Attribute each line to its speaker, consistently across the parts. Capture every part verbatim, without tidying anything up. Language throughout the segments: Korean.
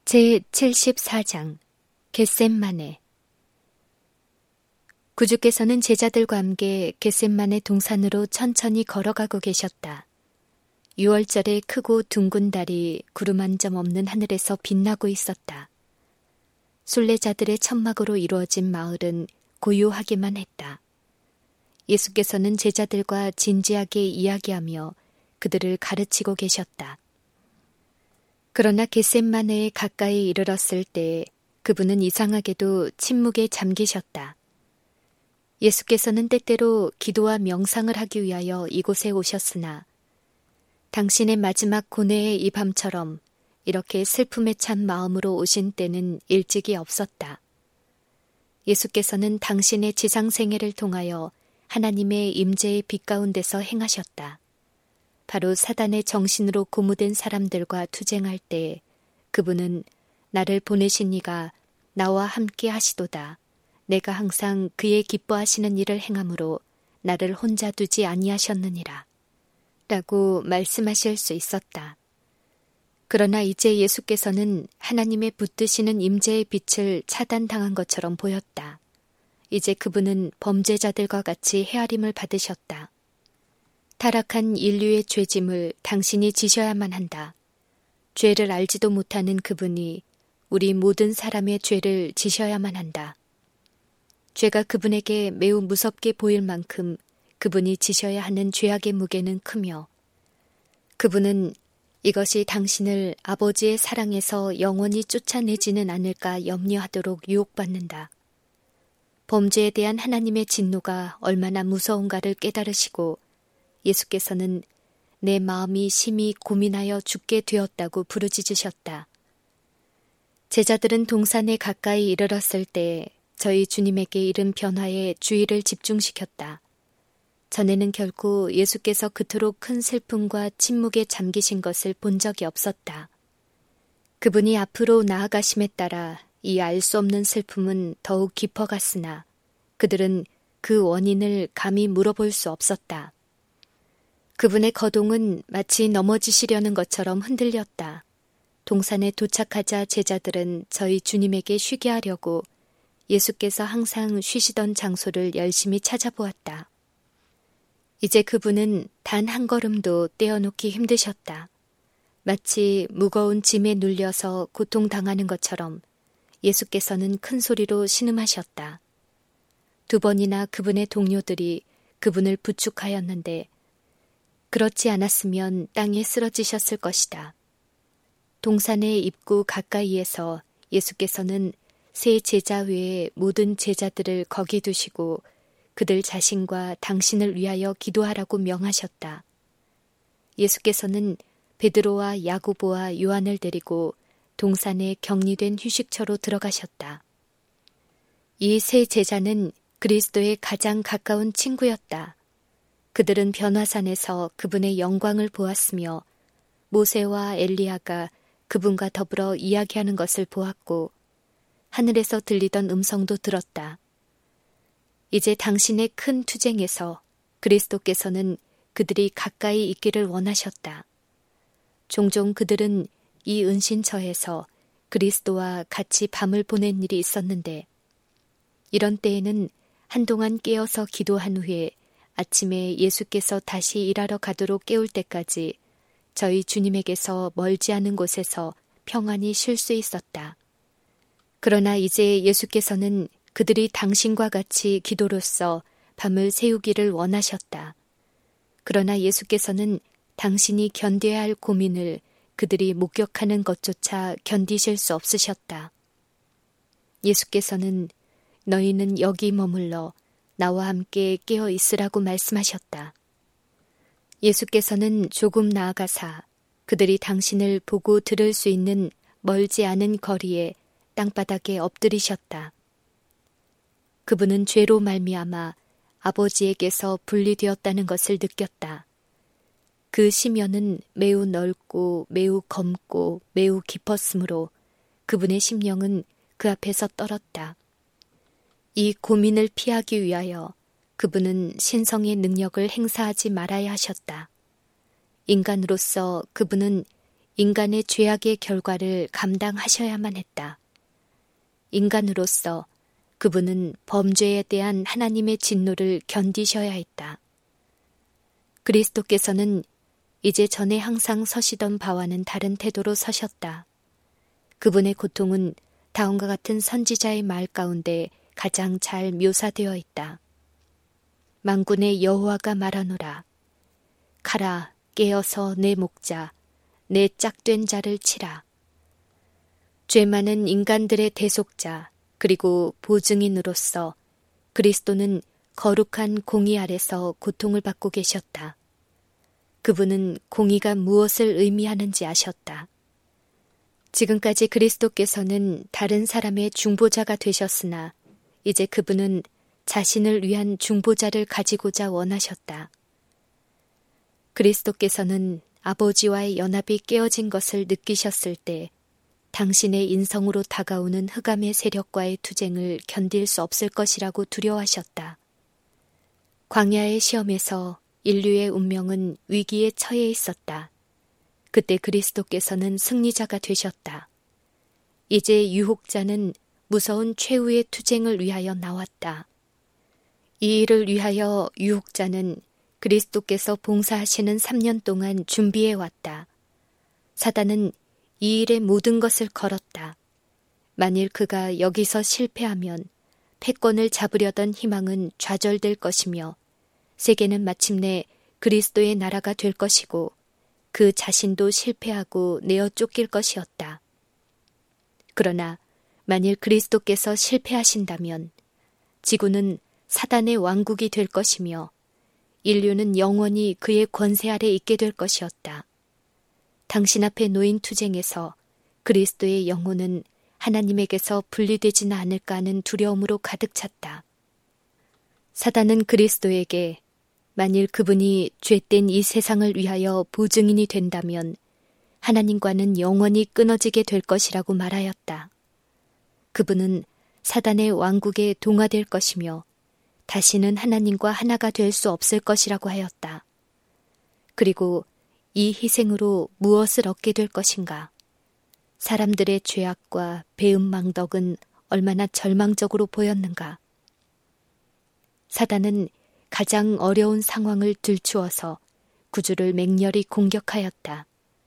Speaker 1: 제칠십사 장 겟셈마네. 구주께서는 제자들과 함께 겟셈마네 동산으로 천천히 걸어가고 계셨다. 유월절의 크고 둥근 달이 구름 한 점 없는 하늘에서 빛나고 있었다. 순례자들의 천막으로 이루어진 마을은 고요하기만 했다. 예수께서는 제자들과 진지하게 이야기하며 그들을 가르치고 계셨다. 그러나 겟셈마네에 가까이 이르렀을 때 그분은 이상하게도 침묵에 잠기셨다. 예수께서는 때때로 기도와 명상을 하기 위하여 이곳에 오셨으나 당신의 마지막 고뇌의 이 밤처럼 이렇게 슬픔에 찬 마음으로 오신 때는 일찍이 없었다. 예수께서는 당신의 지상생애를 통하여 하나님의 임재의 빛 가운데서 행하셨다. 바로 사단의 정신으로 고무된 사람들과 투쟁할 때 그분은 나를 보내신 이가 나와 함께 하시도다. 내가 항상 그의 기뻐하시는 일을 행함으로 나를 혼자 두지 아니하셨느니라. 라고 말씀하실 수 있었다. 그러나 이제 예수께서는 하나님의 붙드시는 임재의 빛을 차단당한 것처럼 보였다. 이제 그분은 범죄자들과 같이 헤아림을 받으셨다. 타락한 인류의 죄짐을 당신이 지셔야만 한다. 죄를 알지도 못하는 그분이 우리 모든 사람의 죄를 지셔야만 한다. 죄가 그분에게 매우 무섭게 보일 만큼 그분이 지셔야 하는 죄악의 무게는 크며 그분은 이것이 당신을 아버지의 사랑에서 영원히 쫓아내지는 않을까 염려하도록 유혹받는다. 범죄에 대한 하나님의 진노가 얼마나 무서운가를 깨달으시고 예수께서는 내 마음이 심히 고민하여 죽게 되었다고 부르짖으셨다. 제자들은 동산에 가까이 이르렀을 때 저희 주님에게 이른 변화에 주의를 집중시켰다. 전에는 결코 예수께서 그토록 큰 슬픔과 침묵에 잠기신 것을 본 적이 없었다. 그분이 앞으로 나아가심에 따라 이 알 수 없는 슬픔은 더욱 깊어갔으나 그들은 그 원인을 감히 물어볼 수 없었다. 그분의 거동은 마치 넘어지시려는 것처럼 흔들렸다. 동산에 도착하자 제자들은 저희 주님에게 쉬게 하려고 예수께서 항상 쉬시던 장소를 열심히 찾아보았다. 이제 그분은 단 한 걸음도 떼어놓기 힘드셨다. 마치 무거운 짐에 눌려서 고통당하는 것처럼 예수께서는 큰 소리로 신음하셨다. 두 번이나 그분의 동료들이 그분을 부축하였는데 그렇지 않았으면 땅에 쓰러지셨을 것이다. 동산의 입구 가까이에서 예수께서는 세 제자 외에 모든 제자들을 거기 두시고 그들 자신과 당신을 위하여 기도하라고 명하셨다. 예수께서는 베드로와 야고보와 요한을 데리고 동산의 격리된 휴식처로 들어가셨다. 이 세 제자는 그리스도의 가장 가까운 친구였다. 그들은 변화산에서 그분의 영광을 보았으며 모세와 엘리야가 그분과 더불어 이야기하는 것을 보았고 하늘에서 들리던 음성도 들었다. 이제 당신의 큰 투쟁에서 그리스도께서는 그들이 가까이 있기를 원하셨다. 종종 그들은 이 은신처에서 그리스도와 같이 밤을 보낸 일이 있었는데 이런 때에는 한동안 깨어서 기도한 후에 아침에 예수께서 다시 일하러 가도록 깨울 때까지 저희 주님에게서 멀지 않은 곳에서 평안히 쉴 수 있었다. 그러나 이제 예수께서는 그들이 당신과 같이 기도로써 밤을 새우기를 원하셨다. 그러나 예수께서는 당신이 견뎌야 할 고민을 그들이 목격하는 것조차 견디실 수 없으셨다. 예수께서는 너희는 여기 머물러 나와 함께 깨어 있으라고 말씀하셨다. 예수께서는 조금 나아가사 그들이 당신을 보고 들을 수 있는 멀지 않은 거리에 땅바닥에 엎드리셨다. 그분은 죄로 말미암아 아버지에게서 분리되었다는 것을 느꼈다. 그 심연은 매우 넓고 매우 검고 매우 깊었으므로 그분의 심령은 그 앞에서 떨었다. 이 고민을 피하기 위하여 그분은 신성의 능력을 행사하지 말아야 하셨다. 인간으로서 그분은 인간의 죄악의 결과를 감당하셔야만 했다. 인간으로서 그분은 범죄에 대한 하나님의 진노를 견디셔야 했다. 그리스도께서는 이제 전에 항상 서시던 바와는 다른 태도로 서셨다. 그분의 고통은 다음과 같은 선지자의 말 가운데 가장 잘 묘사되어 있다. 만군의 여호와가 말하노라. 가라, 깨어서 내 목자, 내 짝된 자를 치라. 죄 많은 인간들의 대속자 그리고 보증인으로서 그리스도는 거룩한 공의 아래서 고통을 받고 계셨다. 그분은 공의가 무엇을 의미하는지 아셨다. 지금까지 그리스도께서는 다른 사람의 중보자가 되셨으나 이제 그분은 자신을 위한 중보자를 가지고자 원하셨다. 그리스도께서는 아버지와의 연합이 깨어진 것을 느끼셨을 때 당신의 인성으로 다가오는 흑암의 세력과의 투쟁을 견딜 수 없을 것이라고 두려워하셨다. 광야의 시험에서 인류의 운명은 위기에 처해 있었다. 그때 그리스도께서는 승리자가 되셨다. 이제 유혹자는 무서운 최후의 투쟁을 위하여 나왔다. 이 일을 위하여 유혹자는 그리스도께서 봉사하시는 삼 년 동안 준비해 왔다. 사단은 이 일의 모든 것을 걸었다. 만일 그가 여기서 실패하면 패권을 잡으려던 희망은 좌절될 것이며 세계는 마침내 그리스도의 나라가 될 것이고 그 자신도 실패하고 내어 쫓길 것이었다. 그러나 만일 그리스도께서 실패하신다면 지구는 사단의 왕국이 될 것이며 인류는 영원히 그의 권세 아래 있게 될 것이었다. 당신 앞에 놓인 투쟁에서 그리스도의 영혼은 하나님에게서 분리되지는 않을까 하는 두려움으로 가득 찼다. 사단은 그리스도에게 만일 그분이 죄된 이 세상을 위하여 보증인이 된다면 하나님과는 영원히 끊어지게 될 것이라고 말하였다. 그분은 사단의 왕국에 동화될 것이며 다시는 하나님과 하나가 될 수 없을 것이라고 하였다. 그리고 이 희생으로 무엇을 얻게 될 것인가? 사람들의 죄악과 배은망덕은 얼마나 절망적으로 보였는가? 사단은 가장 어려운 상황을 들추어서 구주를 맹렬히 공격하였다.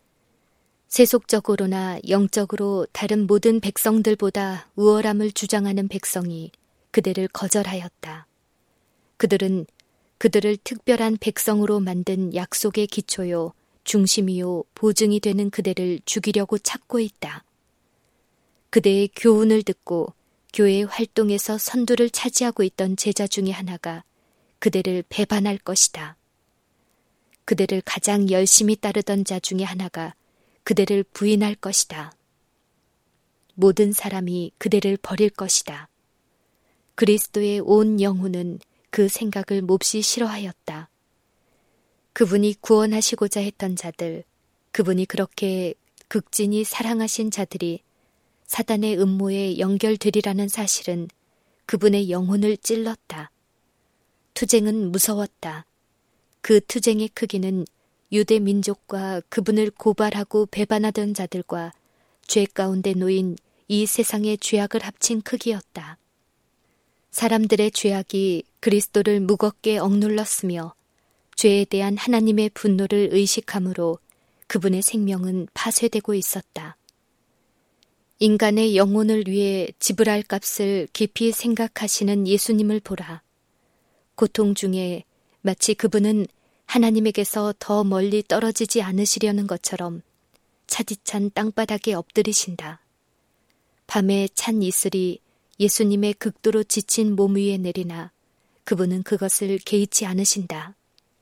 Speaker 1: 세속적으로나 영적으로 다른 모든 백성들보다 우월함을 주장하는 백성이 그들을 거절하였다. 그들은 그들을 특별한 백성으로 만든 약속의 기초요, 중심이요, 보증이 되는 그들을 죽이려고 찾고 있다. 그대의 교훈을 듣고 교회 활동에서 선두를 차지하고 있던 제자 중에 하나가 그들을 배반할 것이다. 그들을 가장 열심히 따르던 자 중에 하나가 그들을 부인할 것이다. 모든 사람이 그들을 버릴 것이다. 그리스도의 온 영혼은 그 생각을 몹시 싫어하였다. 그분이 구원하시고자 했던 자들, 그분이 그렇게 극진히 사랑하신 자들이 사단의 음모에 연결되리라는 사실은 그분의 영혼을 찔렀다. 투쟁은 무서웠다. 그 투쟁의 크기는 유대 민족과 그분을 고발하고 배반하던 자들과 죄 가운데 놓인 이 세상의 죄악을 합친 크기였다. 사람들의 죄악이 그리스도를 무겁게 억눌렀으며 죄에 대한 하나님의 분노를 의식함으로 그분의 생명은 파쇄되고 있었다. 인간의 영혼을 위해 지불할 값을 깊이 생각하시는 예수님을 보라. 고통 중에 마치 그분은 하나님에게서 더 멀리 떨어지지 않으시려는 것처럼 차디찬 땅바닥에 엎드리신다. 밤에 찬 이슬이 예수님의 극도로 지친 몸 위에 내리나 그분은 그것을 개의치 않으신다.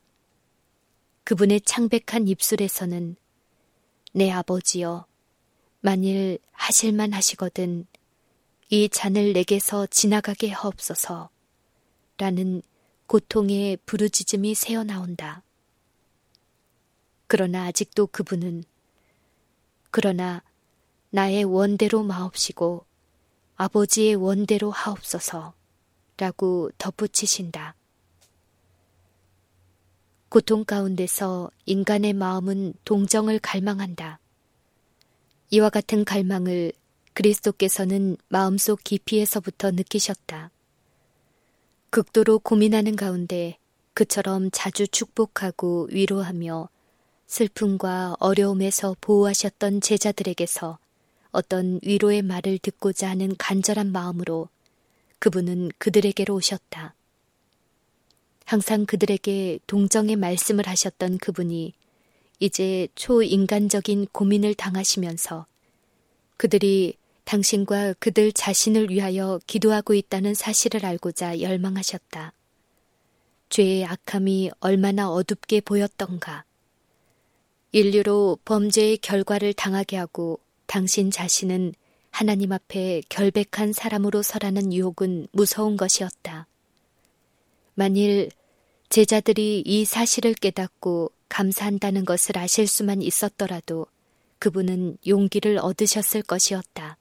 Speaker 1: 그분의 창백한 입술에서는 내 아버지여, 만일 하실만 하시거든 이 잔을 내게서 지나가게 하옵소서 라는 고통의 부르짖음이 새어나온다. 그러나 아직도 그분은 그러나 나의 원대로 마옵시고 아버지의 원대로 하옵소서 라고 덧붙이신다. 고통 가운데서 인간의 마음은 동정을 갈망한다. 이와 같은 갈망을 그리스도께서는 마음속 깊이에서부터 느끼셨다. 극도로 고민하는 가운데 그처럼 자주 축복하고 위로하며 슬픔과 어려움에서 보호하셨던 제자들에게서 어떤 위로의 말을 듣고자 하는 간절한 마음으로 그분은 그들에게로 오셨다. 항상 그들에게 동정의 말씀을 하셨던 그분이 이제 초인간적인 고민을 당하시면서 그들이 당신과 그들 자신을 위하여 기도하고 있다는 사실을 알고자 열망하셨다. 죄의 악함이 얼마나 어둡게 보였던가. 인류로 범죄의 결과를 당하게 하고 당신 자신은 하나님 앞에 결백한 사람으로 서라는 유혹은 무서운 것이었다. 만일 제자들이 이 사실을 깨닫고 감사한다는 것을 아실 수만 있었더라도 그분은 용기를 얻으셨을 것이었다.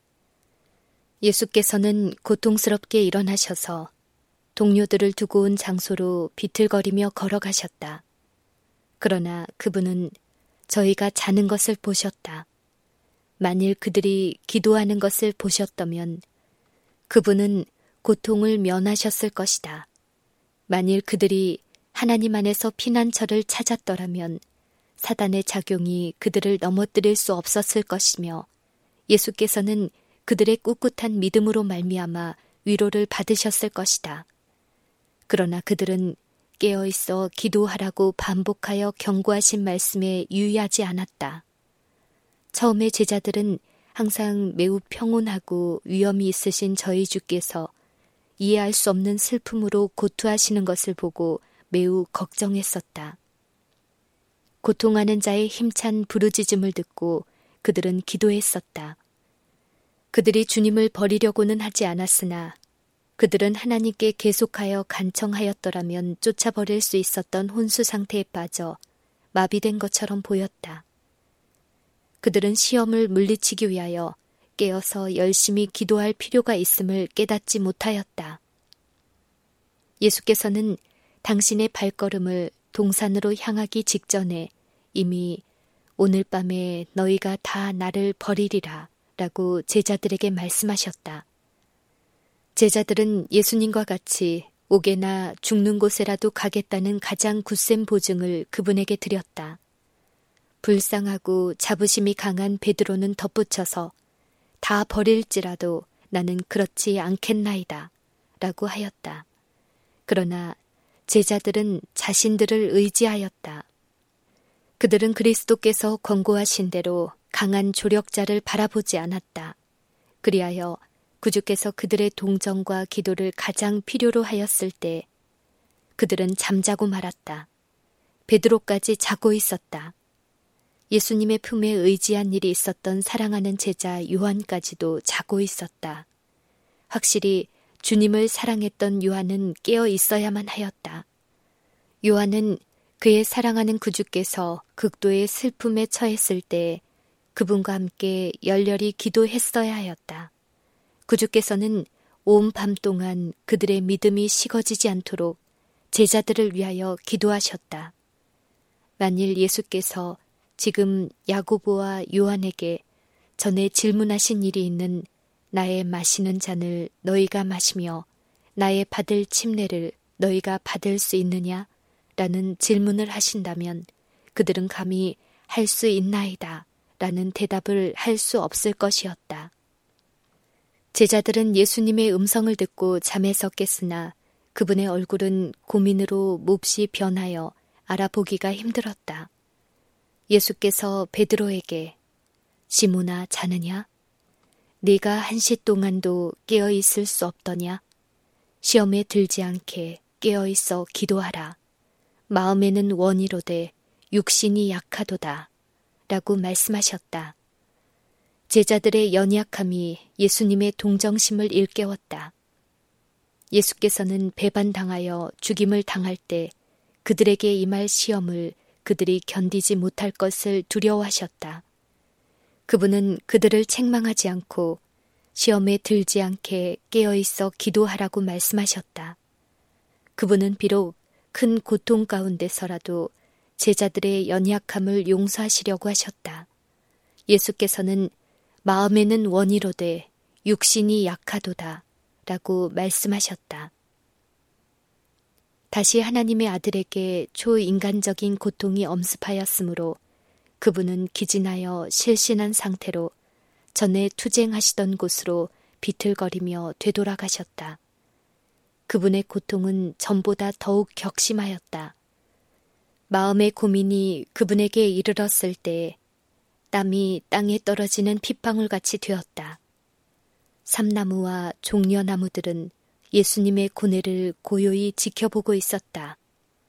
Speaker 1: 예수께서는 고통스럽게 일어나셔서 동료들을 두고 온 장소로 비틀거리며 걸어가셨다. 그러나 그분은 저희가 자는 것을 보셨다. 만일 그들이 기도하는 것을 보셨다면 그분은 고통을 면하셨을 것이다. 만일 그들이 하나님 안에서 피난처를 찾았더라면 사단의 작용이 그들을 넘어뜨릴 수 없었을 것이며 예수께서는 그들의 꿋꿋한 믿음으로 말미암아 위로를 받으셨을 것이다. 그러나 그들은 깨어있어 기도하라고 반복하여 경고하신 말씀에 유의하지 않았다. 처음에 제자들은 항상 매우 평온하고 위엄이 있으신 저희 주께서 이해할 수 없는 슬픔으로 고투하시는 것을 보고 매우 걱정했었다. 고통하는 자의 힘찬 부르짖음을 듣고 그들은 기도했었다. 그들이 주님을 버리려고는 하지 않았으나 그들은 하나님께 계속하여 간청하였더라면 쫓아버릴 수 있었던 혼수 상태에 빠져 마비된 것처럼 보였다. 그들은 시험을 물리치기 위하여 깨어서 열심히 기도할 필요가 있음을 깨닫지 못하였다. 예수께서는 당신의 발걸음을 동산으로 향하기 직전에 이미 오늘 밤에 너희가 다 나를 버리리라 라고 제자들에게 말씀하셨다. 제자들은 예수님과 같이 옥에나 죽는 곳에라도 가겠다는 가장 굳센 보증을 그분에게 드렸다. 불쌍하고 자부심이 강한 베드로는 덧붙여서 다 버릴지라도 나는 그렇지 않겠나이다 라고 하였다. 그러나 제자들은 자신들을 의지하였다. 그들은 그리스도께서 권고하신 대로 강한 조력자를 바라보지 않았다. 그리하여 구주께서 그들의 동정과 기도를 가장 필요로 하였을 때 그들은 잠자고 말았다. 베드로까지 자고 있었다. 예수님의 품에 의지한 일이 있었던 사랑하는 제자 요한까지도 자고 있었다. 확실히 주님을 사랑했던 요한은 깨어 있어야만 하였다. 요한은 그의 사랑하는 구주께서 극도의 슬픔에 처했을 때 그분과 함께 열렬히 기도했어야 하였다. 구주께서는 온 밤 동안 그들의 믿음이 식어지지 않도록 제자들을 위하여 기도하셨다. 만일 예수께서 지금 야고보와 요한에게 전에 질문하신 일이 있는 나의 마시는 잔을 너희가 마시며 나의 받을 침례를 너희가 받을 수 있느냐? 라는 질문을 하신다면 그들은 감히 할 수 있나이다 라는 대답을 할 수 없을 것이었다. 제자들은 예수님의 음성을 듣고 잠에서 깼으나 그분의 얼굴은 고민으로 몹시 변하여 알아보기가 힘들었다. 예수께서 베드로에게 시몬아 자느냐? 네가 한시 동안도 깨어있을 수 없더냐? 시험에 들지 않게 깨어있어 기도하라. 마음에는 원이로되 육신이 약하도다 라고 말씀하셨다. 제자들의 연약함이 예수님의 동정심을 일깨웠다. 예수께서는 배반당하여 죽임을 당할 때 그들에게 임할 시험을 그들이 견디지 못할 것을 두려워하셨다. 그분은 그들을 책망하지 않고 시험에 들지 않게 깨어있어 기도하라고 말씀하셨다. 그분은 비록 큰 고통 가운데서라도 제자들의 연약함을 용서하시려고 하셨다. 예수께서는 마음에는 원이로되 육신이 약하도다 라고 말씀하셨다. 다시 하나님의 아들에게 초인간적인 고통이 엄습하였으므로 그분은 기진하여 실신한 상태로 전에 투쟁하시던 곳으로 비틀거리며 되돌아가셨다. 그분의 고통은 전보다 더욱 격심하였다. 마음의 고민이 그분에게 이르렀을 때 땀이 땅에 떨어지는 핏방울같이 되었다. 삼나무와 종려나무들은 예수님의 고뇌를 고요히 지켜보고 있었다.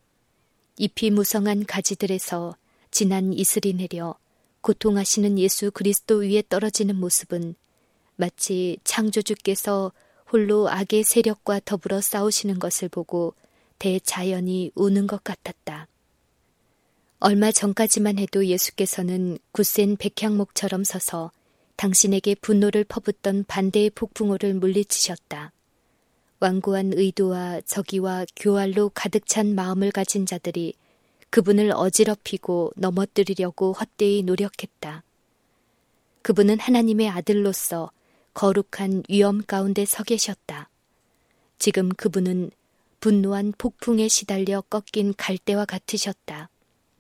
Speaker 1: 잎이 무성한 가지들에서 진한 이슬이 내려 고통하시는 예수 그리스도 위에 떨어지는 모습은 마치 창조주께서 홀로 악의 세력과 더불어 싸우시는 것을 보고 대자연이 우는 것 같았다. 얼마 전까지만 해도 예수께서는 굳센 백향목처럼 서서 당신에게 분노를 퍼붓던 반대의 폭풍우를 물리치셨다. 완고한 의도와 적의와 교활로 가득 찬 마음을 가진 자들이 그분을 어지럽히고 넘어뜨리려고 헛되이 노력했다. 그분은 하나님의 아들로서 거룩한 위엄 가운데 서 계셨다. 지금 그분은 분노한 폭풍에 시달려 꺾인 갈대와 같으셨다.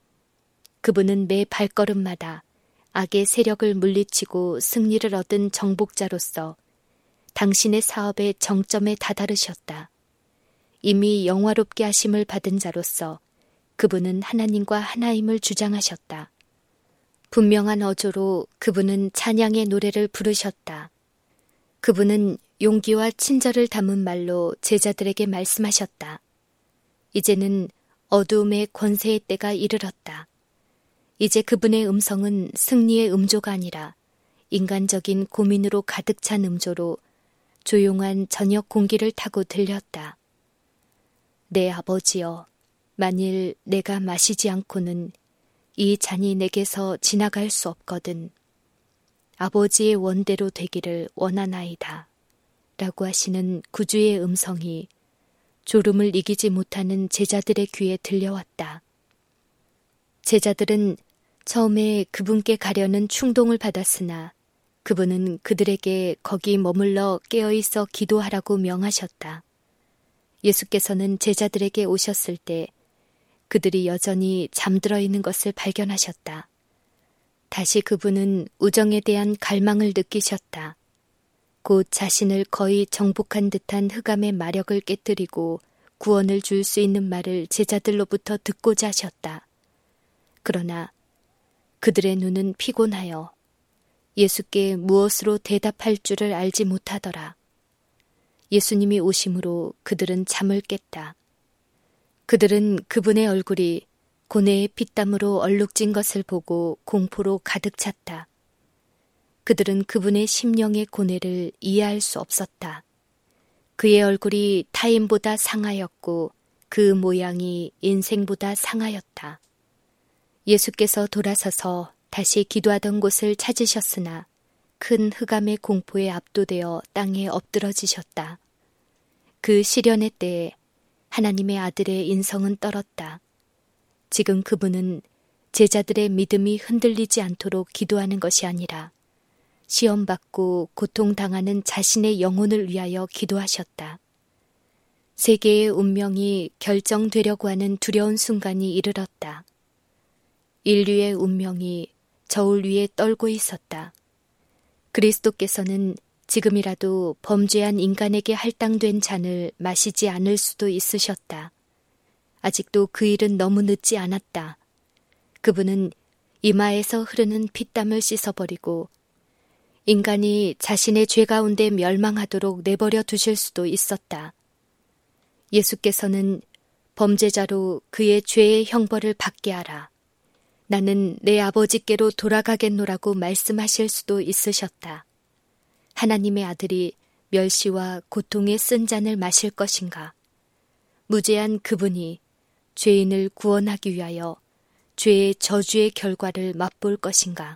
Speaker 1: 그분은 매 발걸음마다 악의 세력을 물리치고 승리를 얻은 정복자로서 당신의 사업의 정점에 다다르셨다. 이미 영화롭게 하심을 받은 자로서 그분은 하나님과 하나임을 주장하셨다. 분명한 어조로 그분은 찬양의 노래를 부르셨다. 그분은 용기와 친절을 담은 말로 제자들에게 말씀하셨다. 이제는 어두움의 권세의 때가 이르렀다. 이제 그분의 음성은 승리의 음조가 아니라 인간적인 고민으로 가득 찬 음조로 조용한 저녁 공기를 타고 들렸다. 내 아버지여, 만일 내가 마시지 않고는 이 잔이 내게서 지나갈 수 없거든. 아버지의 원대로 되기를 원하나이다. 라고 하시는 구주의 음성이 졸음을 이기지 못하는 제자들의 귀에 들려왔다. 제자들은 처음에 그분께 가려는 충동을 받았으나 그분은 그들에게 거기 머물러 깨어있어 기도하라고 명하셨다. 예수께서는 제자들에게 오셨을 때 그들이 여전히 잠들어 있는 것을 발견하셨다. 다시 그분은 우정에 대한 갈망을 느끼셨다. 곧 자신을 거의 정복한 듯한 흑암의 마력을 깨뜨리고 구원을 줄 수 있는 말을 제자들로부터 듣고자 하셨다. 그러나 그들의 눈은 피곤하여 예수께 무엇으로 대답할 줄을 알지 못하더라. 예수님이 오심으로 그들은 잠을 깼다. 그들은 그분의 얼굴이 고뇌의 피땀으로 얼룩진 것을 보고 공포로 가득 찼다. 그들은 그분의 심령의 고뇌를 이해할 수 없었다. 그의 얼굴이 타인보다 상하였고 그 모양이 인생보다 상하였다. 예수께서 돌아서서 다시 기도하던 곳을 찾으셨으나 큰 흑암의 공포에 압도되어 땅에 엎드러지셨다. 그 시련의 때에 하나님의 아들의 인성은 떨었다. 지금 그분은 제자들의 믿음이 흔들리지 않도록 기도하는 것이 아니라 시험받고 고통당하는 자신의 영혼을 위하여 기도하셨다. 세계의 운명이 결정되려고 하는 두려운 순간이 이르렀다. 인류의 운명이 저울 위에 떨고 있었다. 그리스도께서는 지금이라도 범죄한 인간에게 할당된 잔을 마시지 않을 수도 있으셨다. 아직도 그 일은 너무 늦지 않았다. 그분은 이마에서 흐르는 피땀을 씻어버리고 인간이 자신의 죄 가운데 멸망하도록 내버려 두실 수도 있었다. 예수께서는 범죄자로 그의 죄의 형벌을 받게 하라. 나는 내 아버지께로 돌아가겠노라고 말씀하실 수도 있으셨다. 하나님의 아들이 멸시와 고통의 쓴 잔을 마실 것인가? 무죄한 그분이 죄인을 구원하기 위하여 죄의 저주의 결과를 맛볼 것인가?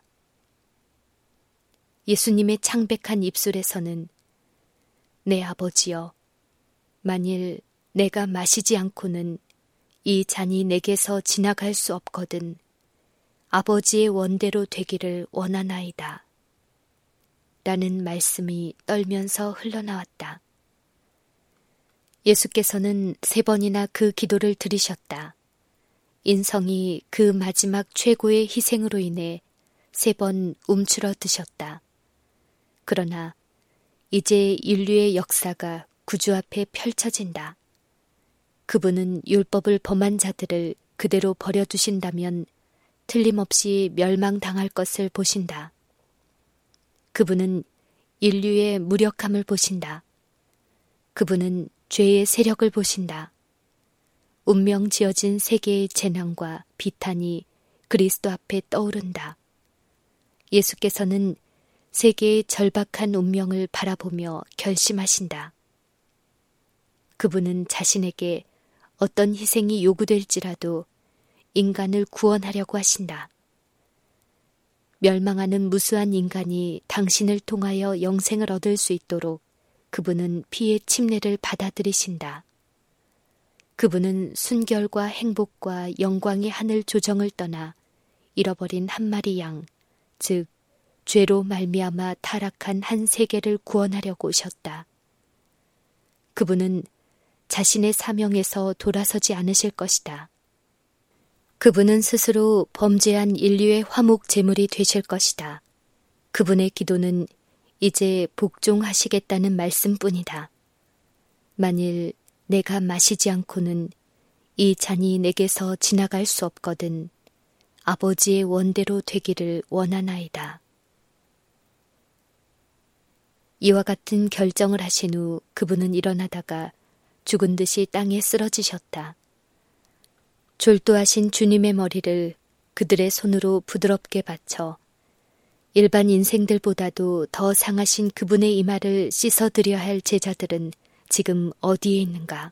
Speaker 1: 예수님의 창백한 입술에서는 내 아버지여, 만일 내가 마시지 않고는 이 잔이 내게서 지나갈 수 없거든 아버지의 원대로 되기를 원하나이다. 라는 말씀이 떨면서 흘러나왔다. 예수께서는 세 번이나 그 기도를 들으셨다. 인성이 그 마지막 최고의 희생으로 인해 세 번 움츠러드셨다. 그러나 이제 인류의 역사가 구주 앞에 펼쳐진다. 그분은 율법을 범한 자들을 그대로 버려두신다면 틀림없이 멸망당할 것을 보신다. 그분은 인류의 무력함을 보신다. 그분은 죄의 세력을 보신다. 운명 지어진 세계의 재난과 비탄이 그리스도 앞에 떠오른다. 예수께서는 세계의 절박한 운명을 바라보며 결심하신다. 그분은 자신에게 어떤 희생이 요구될지라도 인간을 구원하려고 하신다. 멸망하는 무수한 인간이 당신을 통하여 영생을 얻을 수 있도록 그분은 피의 침례를 받아들이신다. 그분은 순결과 행복과 영광의 하늘 조정을 떠나 잃어버린 한 마리 양, 즉 죄로 말미암아 타락한 한 세계를 구원하려고 오셨다. 그분은 자신의 사명에서 돌아서지 않으실 것이다. 그분은 스스로 범죄한 인류의 화목 제물이 되실 것이다. 그분의 기도는 이제 복종하시겠다는 말씀뿐이다. 만일 내가 마시지 않고는 이 잔이 내게서 지나갈 수 없거든 아버지의 원대로 되기를 원하나이다. 이와 같은 결정을 하신 후 그분은 일어나다가 죽은 듯이 땅에 쓰러지셨다. 졸도하신 주님의 머리를 그들의 손으로 부드럽게 받쳐 일반 인생들보다도 더 상하신 그분의 이마를 씻어드려야 할 제자들은 지금 어디에 있는가?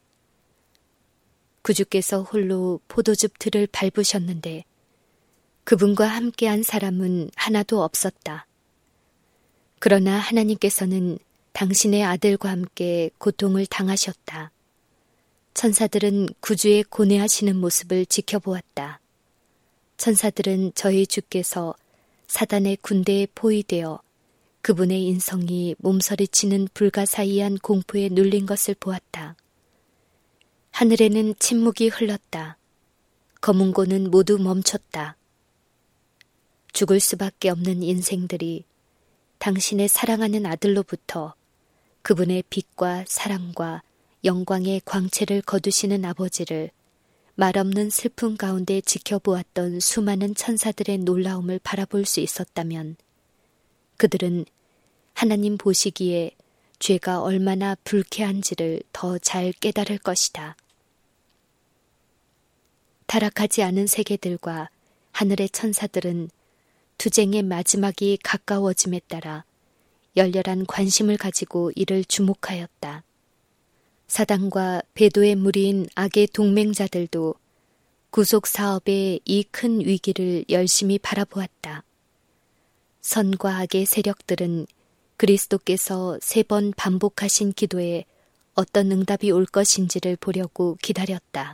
Speaker 1: 구주께서 홀로 포도즙 틀을 밟으셨는데 그분과 함께한 사람은 하나도 없었다. 그러나 하나님께서는 당신의 아들과 함께 고통을 당하셨다. 천사들은 구주의 고뇌하시는 모습을 지켜보았다. 천사들은 저희 주께서 사단의 군대에 포위되어 그분의 인성이 몸서리치는 불가사의한 공포에 눌린 것을 보았다. 하늘에는 침묵이 흘렀다. 검은고는 모두 멈췄다. 죽을 수밖에 없는 인생들이 당신의 사랑하는 아들로부터 그분의 빛과 사랑과 영광의 광채를 거두시는 아버지를 말없는 슬픔 가운데 지켜보았던 수많은 천사들의 놀라움을 바라볼 수 있었다면 그들은 하나님 보시기에 죄가 얼마나 불쾌한지를 더 잘 깨달을 것이다. 타락하지 않은 세계들과 하늘의 천사들은 투쟁의 마지막이 가까워짐에 따라 열렬한 관심을 가지고 이를 주목하였다. 사단과 배도의 무리인 악의 동맹자들도 구속 사업의 이 큰 위기를 열심히 바라보았다. 선과 악의 세력들은 그리스도께서 세 번 반복하신 기도에 어떤 응답이 올 것인지를 보려고 기다렸다.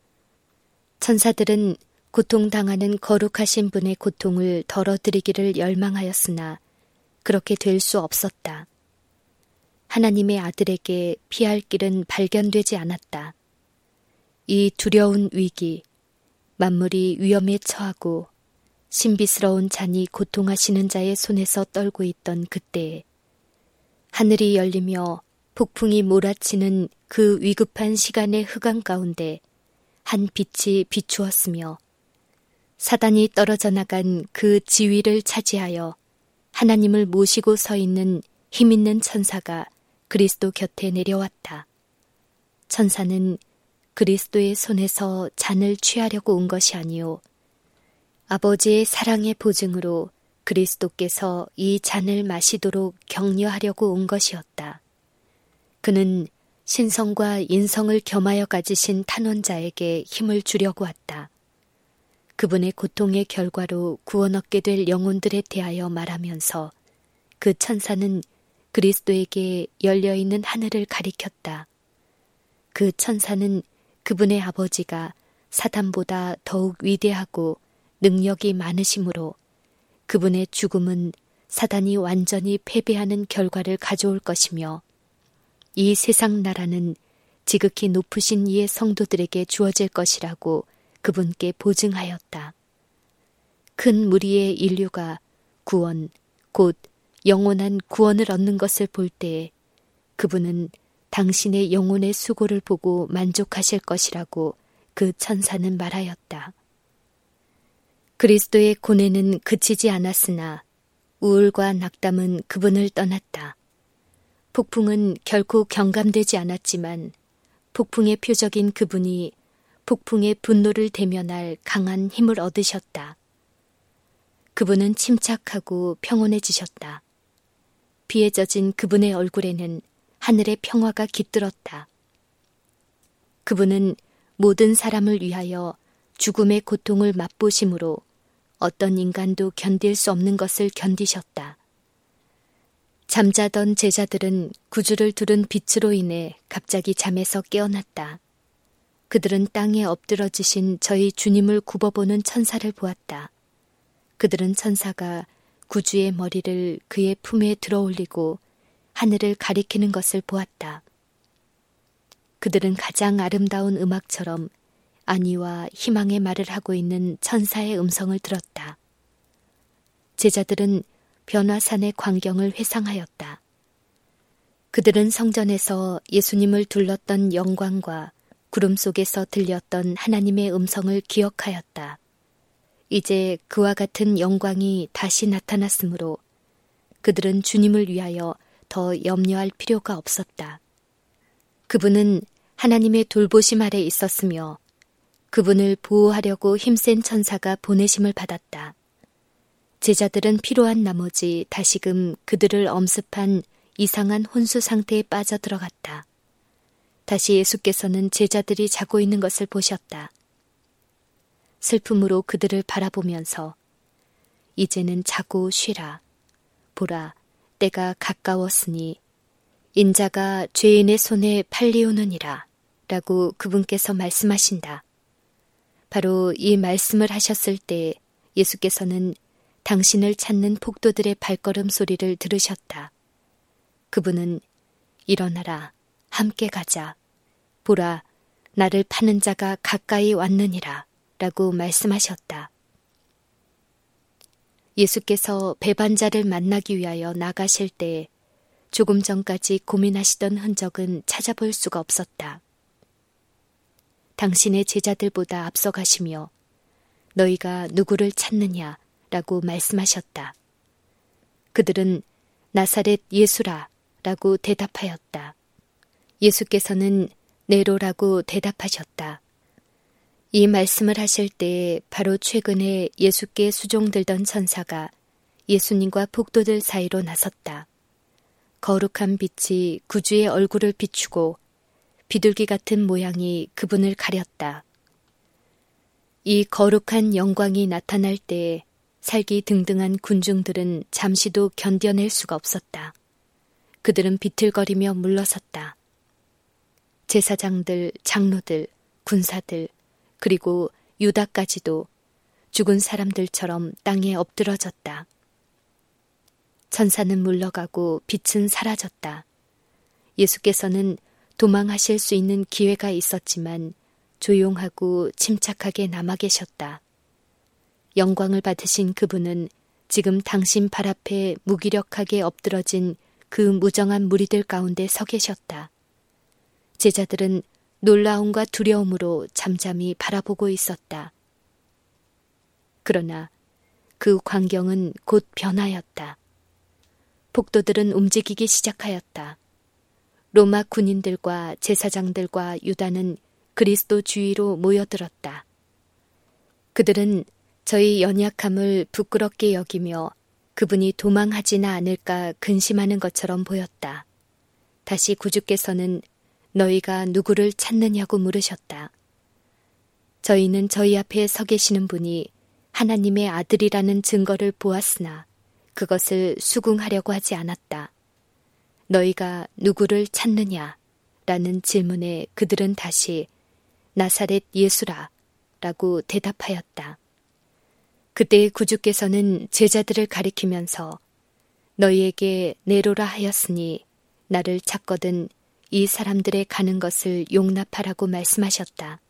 Speaker 1: 천사들은 고통당하는 거룩하신 분의 고통을 덜어드리기를 열망하였으나 그렇게 될 수 없었다. 하나님의 아들에게 피할 길은 발견되지 않았다. 이 두려운 위기, 만물이 위험에 처하고 신비스러운 잔이 고통하시는 자의 손에서 떨고 있던 그때에 하늘이 열리며 폭풍이 몰아치는 그 위급한 시간의 흑암 가운데 한 빛이 비추었으며 사단이 떨어져 나간 그 지위를 차지하여 하나님을 모시고 서 있는 힘있는 천사가 그리스도 곁에 내려왔다. 천사는 그리스도의 손에서 잔을 취하려고 온 것이 아니요 아버지의 사랑의 보증으로 그리스도께서 이 잔을 마시도록 격려하려고 온 것이었다. 그는 신성과 인성을 겸하여 가지신 탄원자에게 힘을 주려고 왔다. 그분의 고통의 결과로 구원 얻게 될 영혼들에 대하여 말하면서 그 천사는 그리스도에게 열려있는 하늘을 가리켰다. 그 천사는 그분의 아버지가 사탄보다 더욱 위대하고 능력이 많으심으로 그분의 죽음은 사단이 완전히 패배하는 결과를 가져올 것이며 이 세상 나라는 지극히 높으신 이의 성도들에게 주어질 것이라고 그분께 보증하였다. 큰 무리의 인류가 구원, 곧 영원한 구원을 얻는 것을 볼 때에 그분은 당신의 영혼의 수고를 보고 만족하실 것이라고 그 천사는 말하였다. 그리스도의 고뇌는 그치지 않았으나 우울과 낙담은 그분을 떠났다. 폭풍은 결코 경감되지 않았지만 폭풍의 표적인 그분이 폭풍의 분노를 대면할 강한 힘을 얻으셨다. 그분은 침착하고 평온해지셨다. 비에 젖은 그분의 얼굴에는 하늘의 평화가 깃들었다. 그분은 모든 사람을 위하여 죽음의 고통을 맛보심으로 어떤 인간도 견딜 수 없는 것을 견디셨다. 잠자던 제자들은 구주를 두른 빛으로 인해 갑자기 잠에서 깨어났다. 그들은 땅에 엎드러지신 저희 주님을 굽어보는 천사를 보았다. 그들은 천사가 구주의 머리를 그의 품에 들어올리고 하늘을 가리키는 것을 보았다. 그들은 가장 아름다운 음악처럼 안위와 희망의 말을 하고 있는 천사의 음성을 들었다. 제자들은 변화산의 광경을 회상하였다. 그들은 성전에서 예수님을 둘렀던 영광과 구름 속에서 들렸던 하나님의 음성을 기억하였다. 이제 그와 같은 영광이 다시 나타났으므로 그들은 주님을 위하여 더 염려할 필요가 없었다. 그분은 하나님의 돌보심 아래 있었으며 그분을 보호하려고 힘센 천사가 보내심을 받았다. 제자들은 피로한 나머지 다시금 그들을 엄습한 이상한 혼수 상태에 빠져들어갔다. 다시 예수께서는 제자들이 자고 있는 것을 보셨다. 슬픔으로 그들을 바라보면서 이제는 자고 쉬라. 보라, 때가 가까웠으니 인자가 죄인의 손에 팔리우느니라 라고 그분께서 말씀하신다. 바로 이 말씀을 하셨을 때 예수께서는 당신을 찾는 폭도들의 발걸음 소리를 들으셨다. 그분은 일어나라, 함께 가자. 보라, 나를 파는 자가 가까이 왔느니라 라고 말씀하셨다. 예수께서 배반자를 만나기 위하여 나가실 때 조금 전까지 고민하시던 흔적은 찾아볼 수가 없었다. 당신의 제자들보다 앞서가시며 너희가 누구를 찾느냐 라고 말씀하셨다. 그들은 나사렛 예수라 라고 대답하였다. 예수께서는 네로라고 대답하셨다. 이 말씀을 하실 때 바로 최근에 예수께 수종들던 천사가 예수님과 폭도들 사이로 나섰다. 거룩한 빛이 구주의 얼굴을 비추고 비둘기 같은 모양이 그분을 가렸다. 이 거룩한 영광이 나타날 때 살기 등등한 군중들은 잠시도 견뎌낼 수가 없었다. 그들은 비틀거리며 물러섰다. 제사장들, 장로들, 군사들, 그리고 유다까지도 죽은 사람들처럼 땅에 엎드러졌다. 천사는 물러가고 빛은 사라졌다. 예수께서는 도망하실 수 있는 기회가 있었지만 조용하고 침착하게 남아 계셨다. 영광을 받으신 그분은 지금 당신 발 앞에 무기력하게 엎드러진 그 무정한 무리들 가운데 서 계셨다. 제자들은 놀라움과 두려움으로 잠잠히 바라보고 있었다. 그러나 그 광경은 곧 변하였다. 폭도들은 움직이기 시작하였다. 로마 군인들과 제사장들과 유다는 그리스도 주위로 모여들었다. 그들은 저희 연약함을 부끄럽게 여기며 그분이 도망하지나 않을까 근심하는 것처럼 보였다. 다시 구주께서는 너희가 누구를 찾느냐고 물으셨다. 저희는 저희 앞에 서 계시는 분이 하나님의 아들이라는 증거를 보았으나 그것을 수긍하려고 하지 않았다. 너희가 누구를 찾느냐? 라는 질문에 그들은 다시 나사렛 예수라 라고 대답하였다. 그때 구주께서는 제자들을 가리키면서 너희에게 내로라 하였으니 나를 찾거든 이 사람들의 가는 것을 용납하라고 말씀하셨다.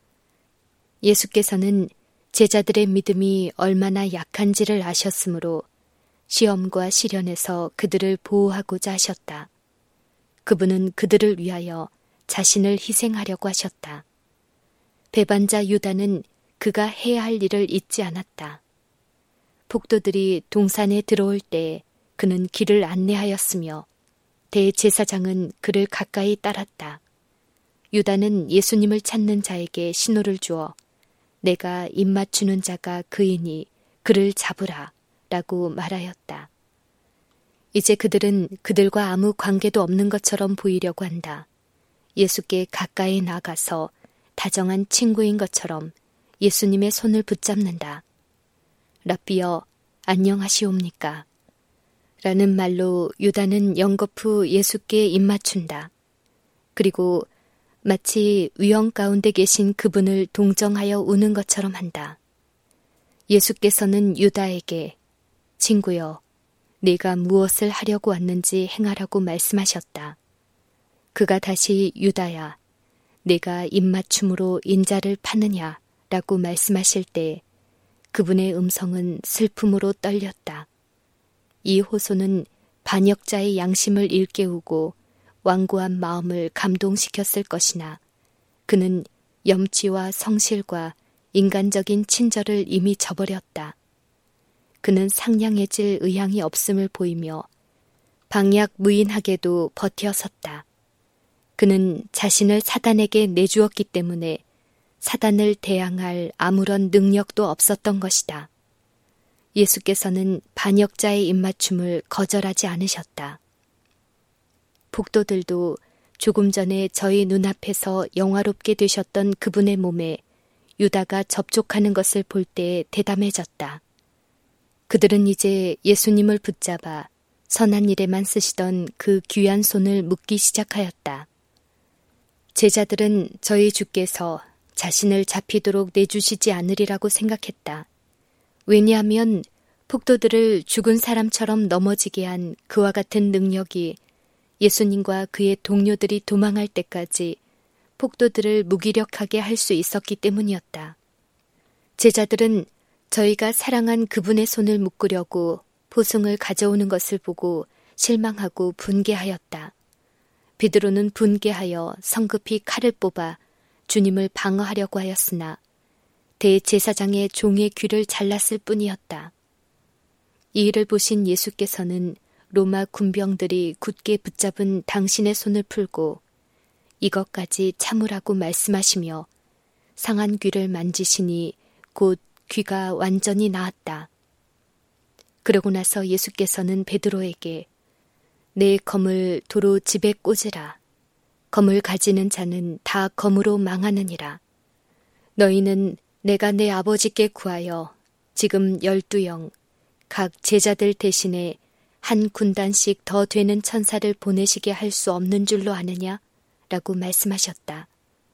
Speaker 1: 예수께서는 제자들의 믿음이 얼마나 약한지를 아셨으므로 시험과 시련에서 그들을 보호하고자 하셨다. 그분은 그들을 위하여 자신을 희생하려고 하셨다. 배반자 유다는 그가 해야 할 일을 잊지 않았다. 폭도들이 동산에 들어올 때 그는 길을 안내하였으며 대제사장은 그를 가까이 따랐다. 유다는 예수님을 찾는 자에게 신호를 주어 내가 입맞추는 자가 그이니 그를 잡으라 라고 말하였다. 이제 그들은 그들과 아무 관계도 없는 것처럼 보이려고 한다. 예수께 가까이 나가서 다정한 친구인 것처럼 예수님의 손을 붙잡는다. 랍비여, 안녕하시옵니까? 라는 말로 유다는 연거푸 예수께 입맞춘다. 그리고 마치 위험 가운데 계신 그분을 동정하여 우는 것처럼 한다. 예수께서는 유다에게 친구여, 네가 무엇을 하려고 왔는지 행하라고 말씀하셨다. 그가 다시 유다야, 네가 입맞춤으로 인자를 파느냐 라고 말씀하실 때 그분의 음성은 슬픔으로 떨렸다. 이 호소는 반역자의 양심을 일깨우고 완고한 마음을 감동시켰을 것이나 그는 염치와 성실과 인간적인 친절을 이미 저버렸다. 그는 상냥해질 의향이 없음을 보이며 방약무인하게도 버텨섰다. 그는 자신을 사단에게 내주었기 때문에 사단을 대항할 아무런 능력도 없었던 것이다. 예수께서는 반역자의 입맞춤을 거절하지 않으셨다. 폭도들도 조금 전에 저희 눈앞에서 영화롭게 되셨던 그분의 몸에 유다가 접촉하는 것을 볼 때 대담해졌다. 그들은 이제 예수님을 붙잡아 선한 일에만 쓰시던 그 귀한 손을 묶기 시작하였다. 제자들은 저희 주께서 자신을 잡히도록 내주시지 않으리라고 생각했다. 왜냐하면 폭도들을 죽은 사람처럼 넘어지게 한 그와 같은 능력이 예수님과 그의 동료들이 도망할 때까지 폭도들을 무기력하게 할 수 있었기 때문이었다. 제자들은 저희가 사랑한 그분의 손을 묶으려고 포승을 가져오는 것을 보고 실망하고 분개하였다. 베드로는 분개하여 성급히 칼을 뽑아 주님을 방어하려고 하였으나 대제사장의 종의 귀를 잘랐을 뿐이었다. 이 일을 보신 예수께서는 로마 군병들이 굳게 붙잡은 당신의 손을 풀고 이것까지 참으라고 말씀하시며 상한 귀를 만지시니 곧 귀가 완전히 나았다. 그러고 나서 예수께서는 베드로에게 내 검을 도로 집에 꽂으라. 검을 가지는 자는 다 검으로 망하느니라. 너희는 내가 내 아버지께 구하여 지금 열두 영 각 제자들 대신에 한 군단씩 더 되는 천사를 보내시게 할 수 없는 줄로 아느냐? 라고 말씀하셨다.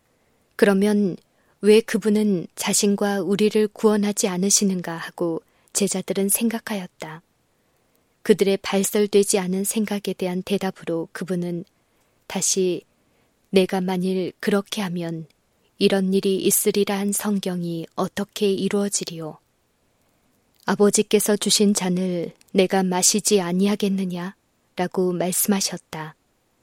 Speaker 1: 그러면 왜 그분은 자신과 우리를 구원하지 않으시는가 하고 제자들은 생각하였다. 그들의 발설되지 않은 생각에 대한 대답으로 그분은 다시 내가 만일 그렇게 하면 이런 일이 있으리라 한 성경이 어떻게 이루어지리요? 아버지께서 주신 잔을 내가 마시지 아니하겠느냐? 라고 말씀하셨다.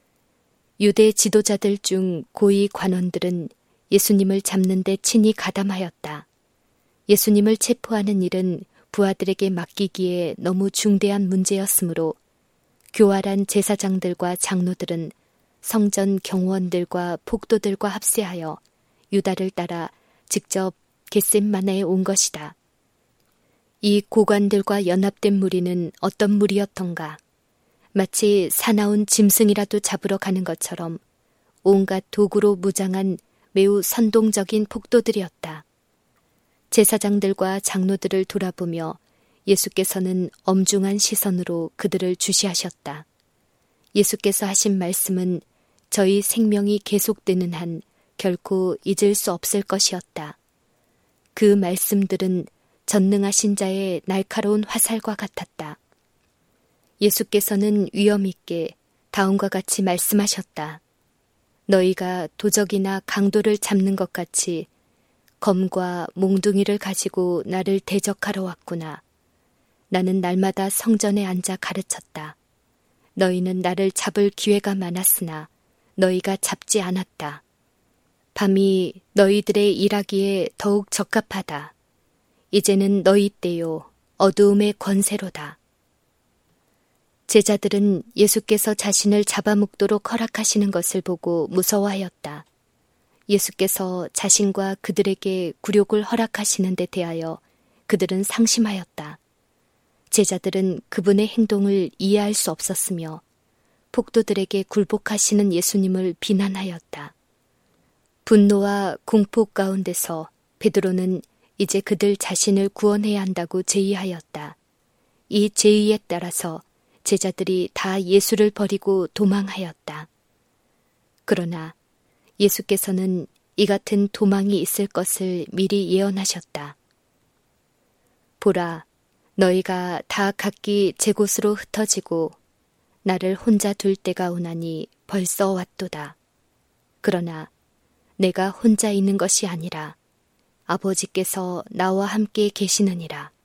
Speaker 1: 유대 지도자들 중 고위 관원들은 예수님을 잡는 데 친히 가담하였다. 예수님을 체포하는 일은 부하들에게 맡기기에 너무 중대한 문제였으므로 교활한 제사장들과 장로들은 성전 경호원들과 폭도들과 합세하여 유다를 따라 직접 겟셋마네에 온 것이다. 이 고관들과 연합된 무리는 어떤 무리였던가? 마치 사나운 짐승이라도 잡으러 가는 것처럼 온갖 도구로 무장한 매우 선동적인 폭도들이었다. 제사장들과 장로들을 돌아보며 예수께서는 엄중한 시선으로 그들을 주시하셨다. 예수께서 하신 말씀은 저희 생명이 계속되는 한 결코 잊을 수 없을 것이었다. 그 말씀들은 전능하신 자의 날카로운 화살과 같았다. 예수께서는 위엄 있게 다음과 같이 말씀하셨다. 너희가 도적이나 강도를 잡는 것 같이 검과 몽둥이를 가지고 나를 대적하러 왔구나. 나는 날마다 성전에 앉아 가르쳤다. 너희는 나를 잡을 기회가 많았으나 너희가 잡지 않았다. 밤이 너희들의 일하기에 더욱 적합하다. 이제는 너희 때요 어두움의 권세로다. 제자들은 예수께서 자신을 잡아먹도록 허락하시는 것을 보고 무서워하였다. 예수께서 자신과 그들에게 굴욕을 허락하시는 데 대하여 그들은 상심하였다. 제자들은 그분의 행동을 이해할 수 없었으며 폭도들에게 굴복하시는 예수님을 비난하였다. 분노와 공포 가운데서 베드로는 이제 그들 자신을 구원해야 한다고 제의하였다. 이 제의에 따라서 제자들이 다 예수를 버리고 도망하였다. 그러나 예수께서는 이 같은 도망이 있을 것을 미리 예언하셨다. 보라, 너희가 다 각기 제 곳으로 흩어지고 나를 혼자 둘 때가 오나니 벌써 왔도다. 그러나 내가 혼자 있는 것이 아니라 아버지께서 나와 함께 계시느니라.